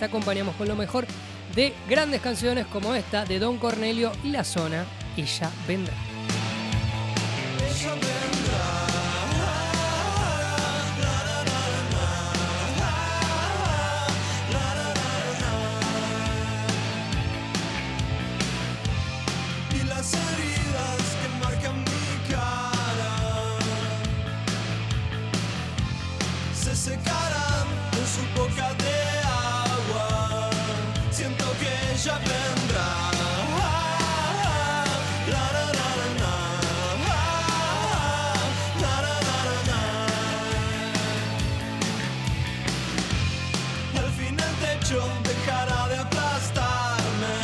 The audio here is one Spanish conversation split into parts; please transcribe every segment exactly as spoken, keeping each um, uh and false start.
te acompañamos con lo mejor de grandes canciones como esta de Don Cornelio y La Zona, Ella Vendrá. Ella vendrá. Y las heridas que marcan mi cara se secarán en su boca de agua. Siento que ella vendrá. Al fin el techo dejará de aplastarme,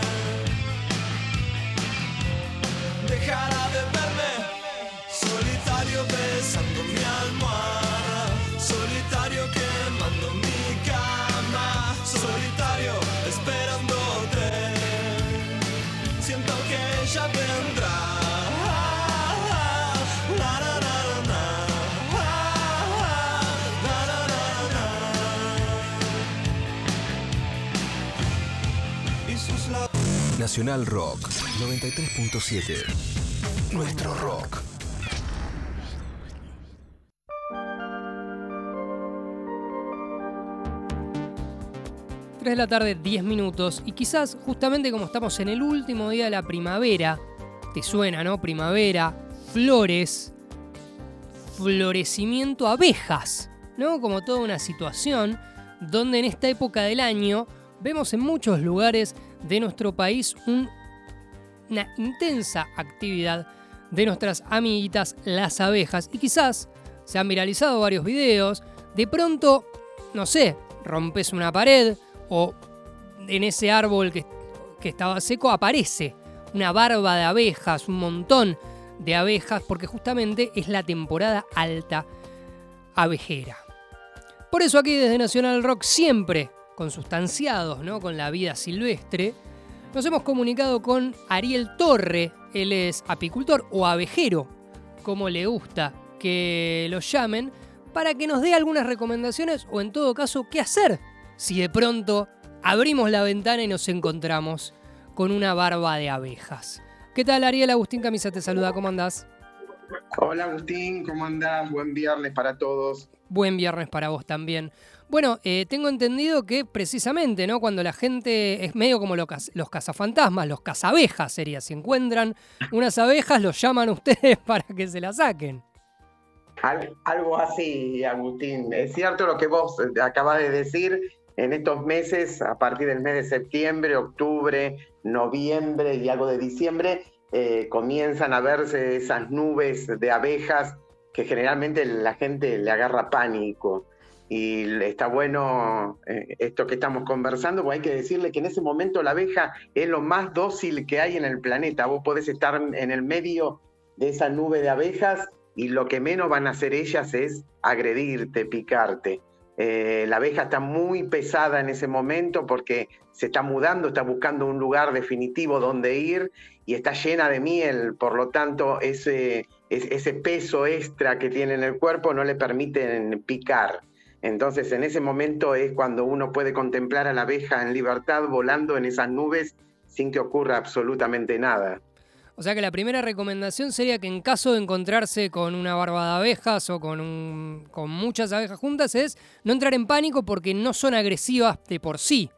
dejará de verme solitario besando mi almohada, solitario quemando mi cama, solitario esperándote. Siento que ella vendrá. La, la, la, la, la. La, la, la, la. Y sus labios. Nacional Rock noventa y tres punto siete. Nuestro rock. tres de la tarde, diez minutos, y quizás justamente como estamos en el último día de la primavera, te suena, ¿no? Primavera, flores, florecimiento, abejas, ¿no? Como toda una situación donde en esta época del año vemos en muchos lugares de nuestro país un, una intensa actividad de nuestras amiguitas las abejas, y quizás se han viralizado varios videos, de pronto, no sé, rompes una pared, o en ese árbol que, que estaba seco aparece una barba de abejas, un montón de abejas, porque justamente es la temporada alta abejera. Por eso aquí desde Nacional Rock, siempre consustanciados, ¿no?, con la vida silvestre, nos hemos comunicado con Ariel Torre. Él es apicultor o abejero, como le gusta que lo llamen, para que nos dé algunas recomendaciones o en todo caso qué hacer si de pronto abrimos la ventana y nos encontramos con una barba de abejas. ¿Qué tal, Ariel? Agustín Camisa te saluda, ¿cómo andás? Hola Agustín, ¿cómo andás? Buen viernes para todos. Buen viernes para vos también. Bueno, eh, tengo entendido que precisamente, ¿no?, cuando la gente es medio como los, los cazafantasmas, los cazabejas sería, si encuentran unas abejas, los llaman ustedes para que se las saquen. Al, algo así, Agustín. Es cierto lo que vos acabas de decir. En estos meses, a partir del mes de septiembre, octubre, noviembre y algo de diciembre, eh, comienzan a verse esas nubes de abejas que generalmente la gente le agarra pánico. Y está bueno eh, esto que estamos conversando, porque hay que decirle que en ese momento la abeja es lo más dócil que hay en el planeta. Vos podés estar en el medio de esa nube de abejas y lo que menos van a hacer ellas es agredirte, picarte. Eh, la abeja está muy pesada en ese momento porque se está mudando, está buscando un lugar definitivo donde ir y está llena de miel, por lo tanto ese, ese peso extra que tiene en el cuerpo no le permite picar. Entonces en ese momento es cuando uno puede contemplar a la abeja en libertad volando en esas nubes sin que ocurra absolutamente nada. O sea que la primera recomendación sería que en caso de encontrarse con una barba de abejas o con, un, con muchas abejas juntas es no entrar en pánico porque no son agresivas de por sí.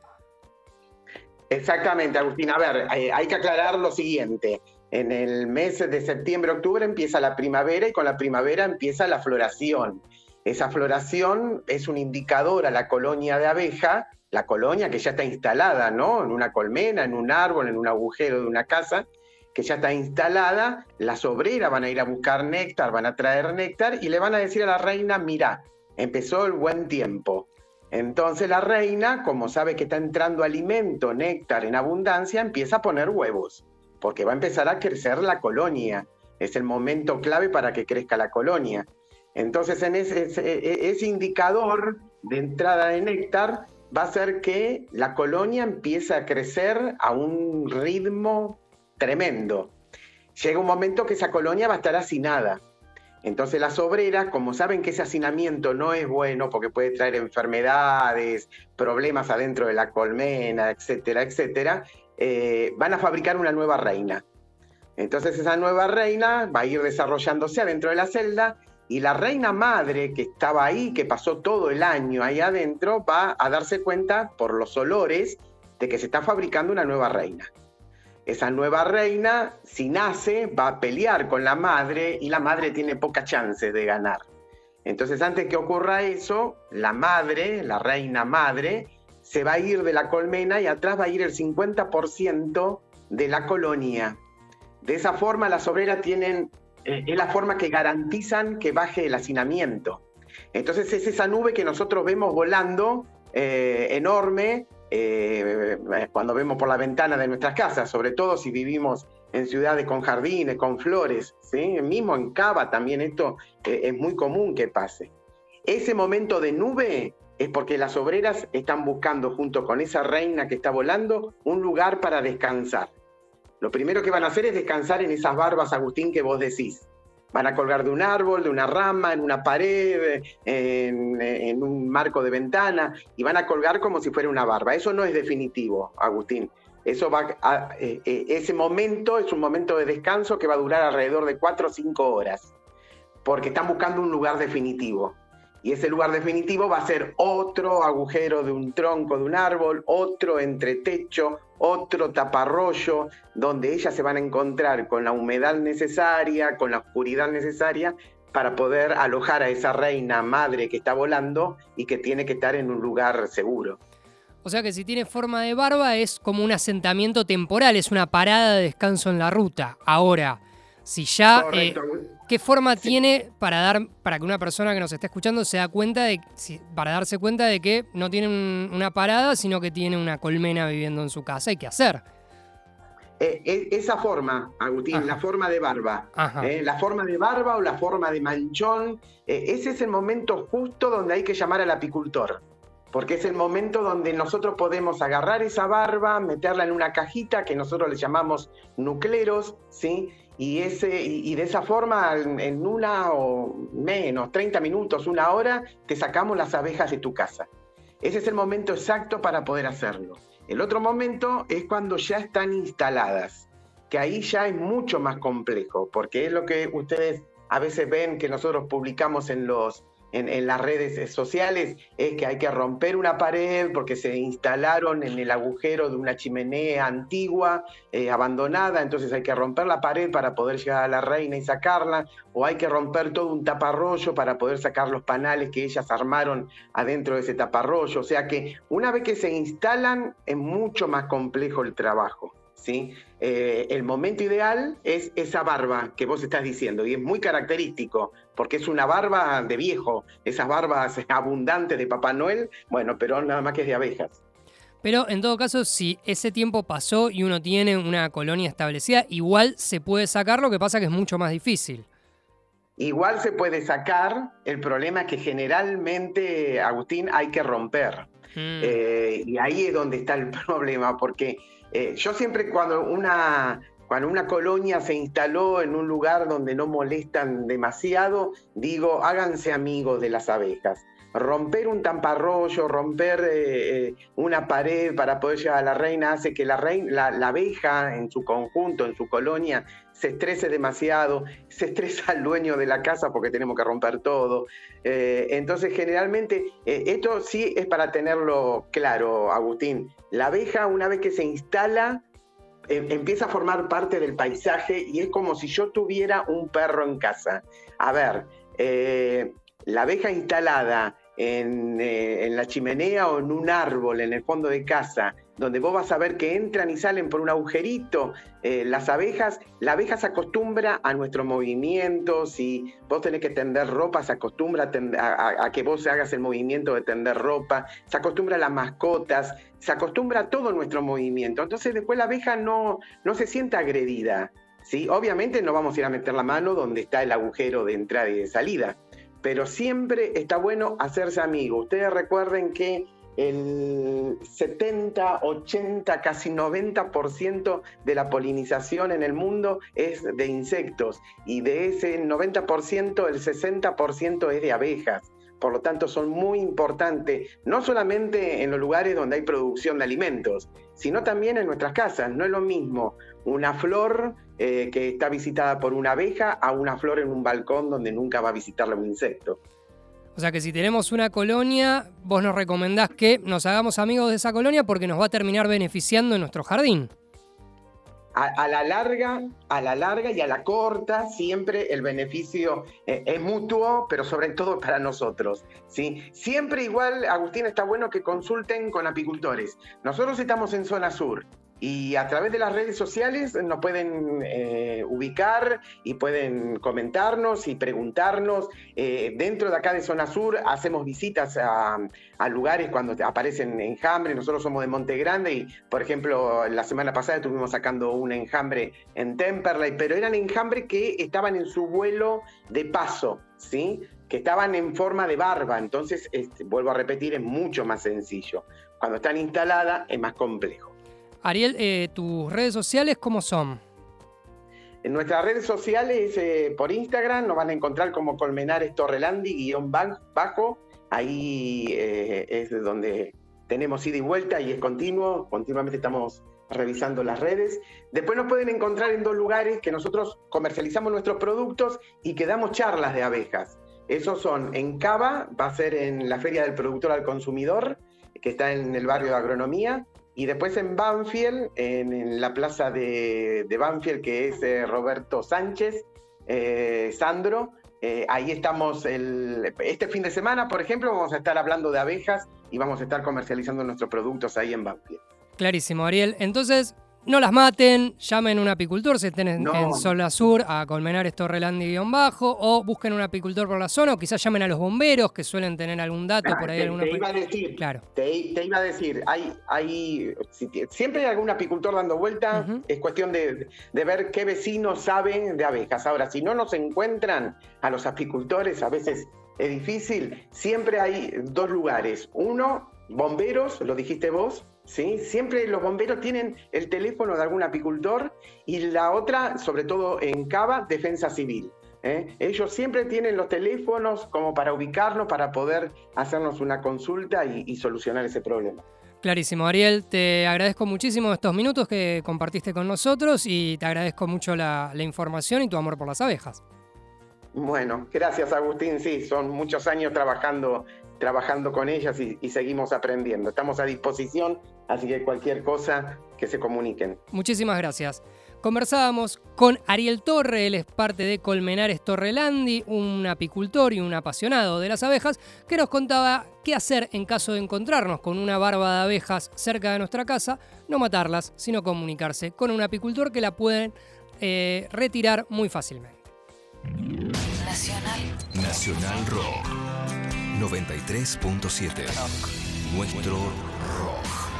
Exactamente, Agustín. A ver, eh, hay que aclarar lo siguiente. En el mes de septiembre-octubre empieza la primavera y con la primavera empieza la floración. Esa floración es un indicador a la colonia de abeja, la colonia que ya está instalada, ¿no?, en una colmena, en un árbol, en un agujero de una casa, que ya está instalada. Las obreras van a ir a buscar néctar, van a traer néctar y le van a decir a la reina, mirá, empezó el buen tiempo. Entonces la reina, como sabe que está entrando alimento, néctar en abundancia, empieza a poner huevos, porque va a empezar a crecer la colonia. Es el momento clave para que crezca la colonia. Entonces en ese, ese, ese indicador de entrada de néctar va a hacer que la colonia empiece a crecer a un ritmo tremendo. Llega un momento que esa colonia va a estar hacinada. Entonces las obreras, como saben que ese hacinamiento no es bueno porque puede traer enfermedades, problemas adentro de la colmena, etcétera, etcétera, eh, van a fabricar una nueva reina. Entonces esa nueva reina va a ir desarrollándose adentro de la celda y la reina madre que estaba ahí, que pasó todo el año ahí adentro, va a darse cuenta por los olores de que se está fabricando una nueva reina. Esa nueva reina, si nace, va a pelear con la madre y la madre tiene pocas chances de ganar. Entonces, antes que ocurra eso, la madre, la reina madre, se va a ir de la colmena y atrás va a ir el cincuenta por ciento de la colonia. De esa forma, las obreras tienen, eh, es la forma que garantizan que baje el hacinamiento. Entonces, es esa nube que nosotros vemos volando, eh, enorme, Eh, cuando vemos por la ventana de nuestras casas, sobre todo si vivimos en ciudades con jardines, con flores, ¿sí? Mismo en Cava también esto eh, es muy común que pase. Ese momento de nube es porque las obreras están buscando, junto con esa reina que está volando, un lugar para descansar. Lo primero que van a hacer es descansar en esas barbas, Agustín, que vos decís. Van a colgar de un árbol, de una rama, en una pared, en, en un marco de ventana, y van a colgar como si fuera una barba. Eso no es definitivo, Agustín. Eso va a, eh, eh, ese momento es un momento de descanso que va a durar alrededor de cuatro o cinco horas, porque están buscando un lugar definitivo. Y ese lugar definitivo va a ser otro agujero de un tronco de un árbol, otro entretecho, otro taparroyo, donde ellas se van a encontrar con la humedad necesaria, con la oscuridad necesaria, para poder alojar a esa reina madre que está volando y que tiene que estar en un lugar seguro. O sea que si tiene forma de barba es como un asentamiento temporal, es una parada de descanso en la ruta. Ahora, si ya... Eh, ¿qué forma sí. tiene para dar para que una persona que nos está escuchando se da cuenta de si, para darse cuenta de que no tiene un, una parada, sino que tiene una colmena viviendo en su casa? ¿Hay que hacer? Eh, esa forma, Agustín, Ajá. la forma de barba, eh, la forma de barba o la forma de manchón, eh, ese es el momento justo donde hay que llamar al apicultor, porque es el momento donde nosotros podemos agarrar esa barba, meterla en una cajita que nosotros le llamamos nucleros, ¿sí? Y, ese, y, y de esa forma, en, en una o menos, treinta minutos, una hora, te sacamos las abejas de tu casa. Ese es el momento exacto para poder hacerlo. El otro momento es cuando ya están instaladas, que ahí ya es mucho más complejo, porque es lo que ustedes a veces ven que nosotros publicamos en los... En, en las redes sociales, es que hay que romper una pared porque se instalaron en el agujero de una chimenea antigua, eh, abandonada, entonces hay que romper la pared para poder llegar a la reina y sacarla, o hay que romper todo un taparrollo para poder sacar los panales que ellas armaron adentro de ese taparrollo. O sea que una vez que se instalan es mucho más complejo el trabajo, ¿sí? Eh, el momento ideal es esa barba que vos estás diciendo, y es muy característico, porque es una barba de viejo, esas barbas abundantes de Papá Noel, bueno, pero nada más que es de abejas. Pero en todo caso, si ese tiempo pasó y uno tiene una colonia establecida, igual se puede sacar, lo que pasa que es mucho más difícil. Igual se puede sacar, el problema es que generalmente, Agustín, hay que romper. Mm. Eh, y ahí es donde está el problema, porque eh, yo siempre cuando una, cuando una colonia se instaló en un lugar donde no molestan demasiado, digo, háganse amigos de las abejas. Romper un taparrollo, romper eh, eh, una pared para poder llegar a la reina hace que la, reina, la, la abeja en su conjunto, en su colonia, se estrese demasiado, se estresa el dueño de la casa porque tenemos que romper todo. Eh, entonces, generalmente, eh, esto sí es para tenerlo claro, Agustín. La abeja, una vez que se instala, eh, empieza a formar parte del paisaje y es como si yo tuviera un perro en casa. A ver, eh, la abeja instalada en, eh, en la chimenea o en un árbol en el fondo de casa, donde vos vas a ver que entran y salen por un agujerito, eh, las abejas, la abeja se acostumbra a nuestros movimientos, si vos tenés que tender ropa, se acostumbra a, tender, a, a que vos hagas el movimiento de tender ropa, se acostumbra a las mascotas, se acostumbra a todo nuestro movimiento, entonces después la abeja no, no se siente agredida, ¿sí? Obviamente no vamos a ir a meter la mano donde está el agujero de entrada y de salida, pero siempre está bueno hacerse amigo. Ustedes recuerden que el setenta, ochenta, casi noventa por ciento de la polinización en el mundo es de insectos y de ese noventa por ciento, el sesenta por ciento es de abejas. Por lo tanto, son muy importantes, no solamente en los lugares donde hay producción de alimentos, sino también en nuestras casas. No es lo mismo una flor eh, que está visitada por una abeja a una flor en un balcón donde nunca va a visitarla un insecto. O sea que si tenemos una colonia, vos nos recomendás que nos hagamos amigos de esa colonia porque nos va a terminar beneficiando en nuestro jardín. A, a la larga, a la larga y a la corta, siempre el beneficio eh, es mutuo, pero sobre todo para nosotros, ¿sí? Siempre igual, Agustín, está bueno que consulten con apicultores. Nosotros estamos en zona sur. Y a través de las redes sociales nos pueden eh, ubicar y pueden comentarnos y preguntarnos. Eh, dentro de acá de Zona Sur hacemos visitas a, a lugares cuando aparecen enjambres. Nosotros somos de Monte Grande y, por ejemplo, la semana pasada estuvimos sacando un enjambre en Temperley, pero eran enjambres que estaban en su vuelo de paso, ¿sí? Que estaban en forma de barba. Entonces, este, vuelvo a repetir, es mucho más sencillo. Cuando están instaladas es más complejo. Ariel, eh, ¿tus redes sociales cómo son? En nuestras redes sociales, eh, por Instagram, nos van a encontrar como Colmenares Torrelandi, guión bajo. Ahí eh, es donde tenemos ida y vuelta y es continuo. Continuamente estamos revisando las redes. Después nos pueden encontrar en dos lugares que nosotros comercializamos nuestros productos y que damos charlas de abejas. Esos son en Cava, va a ser en la Feria del Productor al Consumidor, que está en el barrio de Agronomía. Y después en Banfield, en, en la plaza de, de Banfield, que es eh, Roberto Sánchez, eh, Sandro, eh, ahí estamos el, este fin de semana, por ejemplo, vamos a estar hablando de abejas y vamos a estar comercializando nuestros productos ahí en Banfield. Clarísimo, Ariel. Entonces, no las maten, llamen a un apicultor si estén en, No. en Zona Sur a Colmenares Torrelandi-bajo, o busquen un apicultor por la zona, o quizás llamen a los bomberos que suelen tener algún dato Ah, por ahí. te, alguna... te iba a decir, Claro. te, te iba a decir, hay, hay, si, siempre hay algún apicultor dando vuelta, Uh-huh. es cuestión de, de ver qué vecinos saben de abejas. Ahora, si no nos encuentran a los apicultores, a veces es difícil, siempre hay dos lugares. Uno, bomberos, lo dijiste vos, ¿sí? Siempre los bomberos tienen el teléfono de algún apicultor, y la otra, sobre todo en Cava, Defensa Civil. ¿eh? Ellos siempre tienen los teléfonos como para ubicarnos, para poder hacernos una consulta y, y solucionar ese problema. Clarísimo, Ariel, te agradezco muchísimo estos minutos que compartiste con nosotros y te agradezco mucho la, la información y tu amor por las abejas. Bueno, gracias, Agustín. Sí, son muchos años trabajando, trabajando con ellas y, y seguimos aprendiendo. Estamos a disposición, así que cualquier cosa que se comuniquen. Muchísimas gracias. Conversábamos con Ariel Torre, él es parte de Colmenares Torrelandi, un apicultor y un apasionado de las abejas, que nos contaba qué hacer en caso de encontrarnos con una barba de abejas cerca de nuestra casa, no matarlas, sino comunicarse con un apicultor que la pueden eh, retirar muy fácilmente. Nacional. Nacional Rock. noventa y tres punto siete. Nuestro rock.